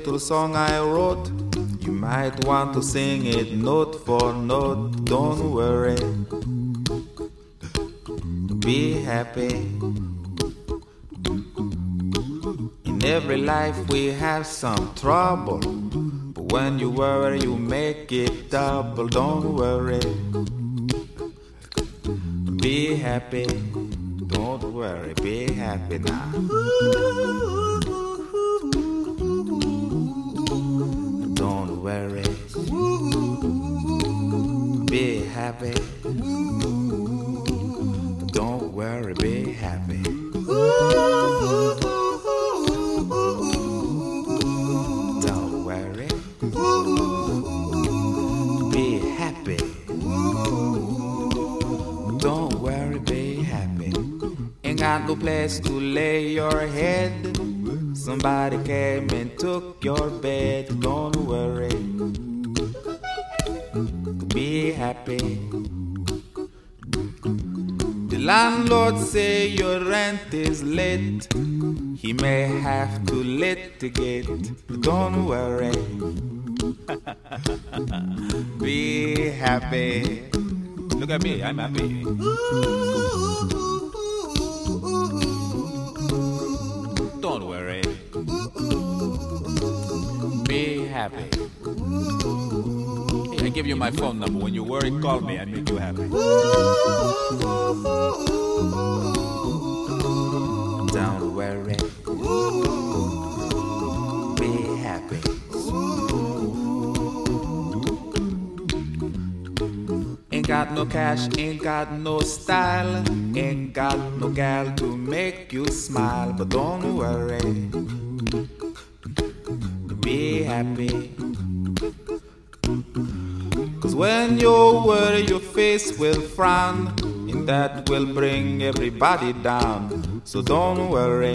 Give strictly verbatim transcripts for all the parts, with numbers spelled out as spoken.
little song I wrote. You might want to sing it note for note. Don't worry, be happy. In every life we have some trouble, but when you worry you make it double. Don't worry, be happy. Don't worry, be happy now. Don't worry, be happy. Don't worry, be happy. Don't worry, be happy. Don't worry, be happy. Ain't got no place to lay your head. Somebody came and took your bed. Don't worry, be happy. The landlord say your rent is late. He may have to litigate. Don't worry, be happy. Look at me, I'm happy. Don't worry, be happy. Hey, I give you my phone number. When you worry, call me. I make you happy. Don't worry, be happy. Ain't got no cash, ain't got no style, ain't got no gal to make you smile. But don't worry, be happy. Cause when you worry your face will frown, and that will bring everybody down. So don't worry,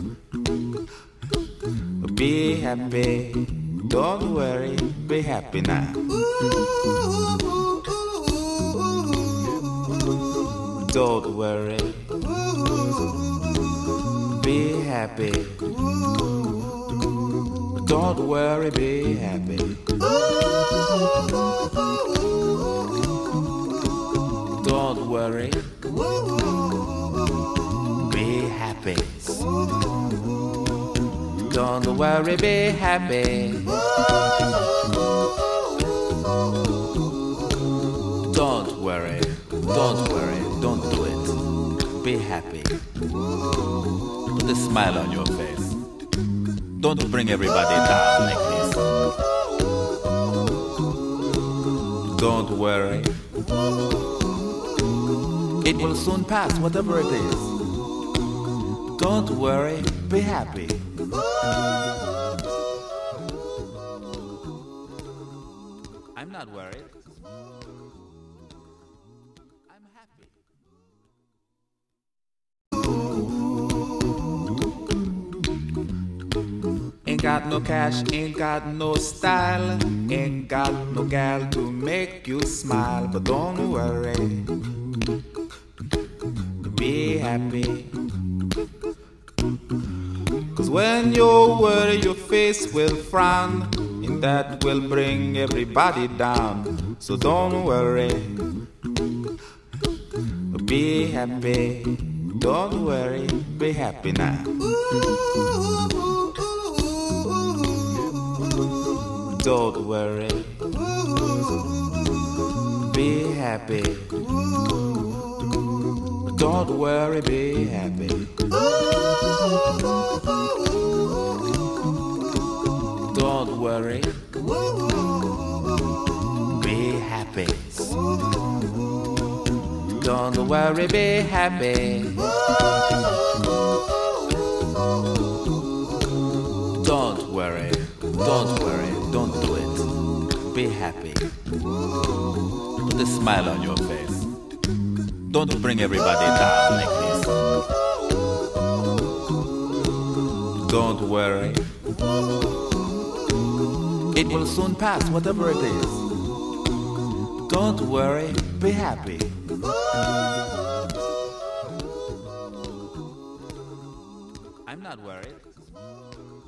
be happy. Don't worry, be happy now. Don't worry, be happy. Don't worry, be happy. Don't worry, be happy. Don't worry, be happy. Don't worry, don't worry, don't do it. Be happy. Put a smile on your face. Don't bring everybody down like this. Don't worry, it will soon pass, whatever it is. Don't worry, be happy. I'm not worried. I'm happy. Ain't got no cash, ain't got no style, ain't got no gal to make you smile. But don't worry, be happy. Cause when you worry your face will frown, and that will bring everybody down. So don't worry, be happy. Don't worry, be happy now. Don't worry, be happy. Don't worry, be happy. Don't worry, be happy. Don't worry, be happy. Don't worry, don't worry, don't do it. Be happy. Put a smile on your face. Don't bring everybody down like this. Don't worry, it will soon pass, whatever it is. Don't worry, be happy. I'm not worried.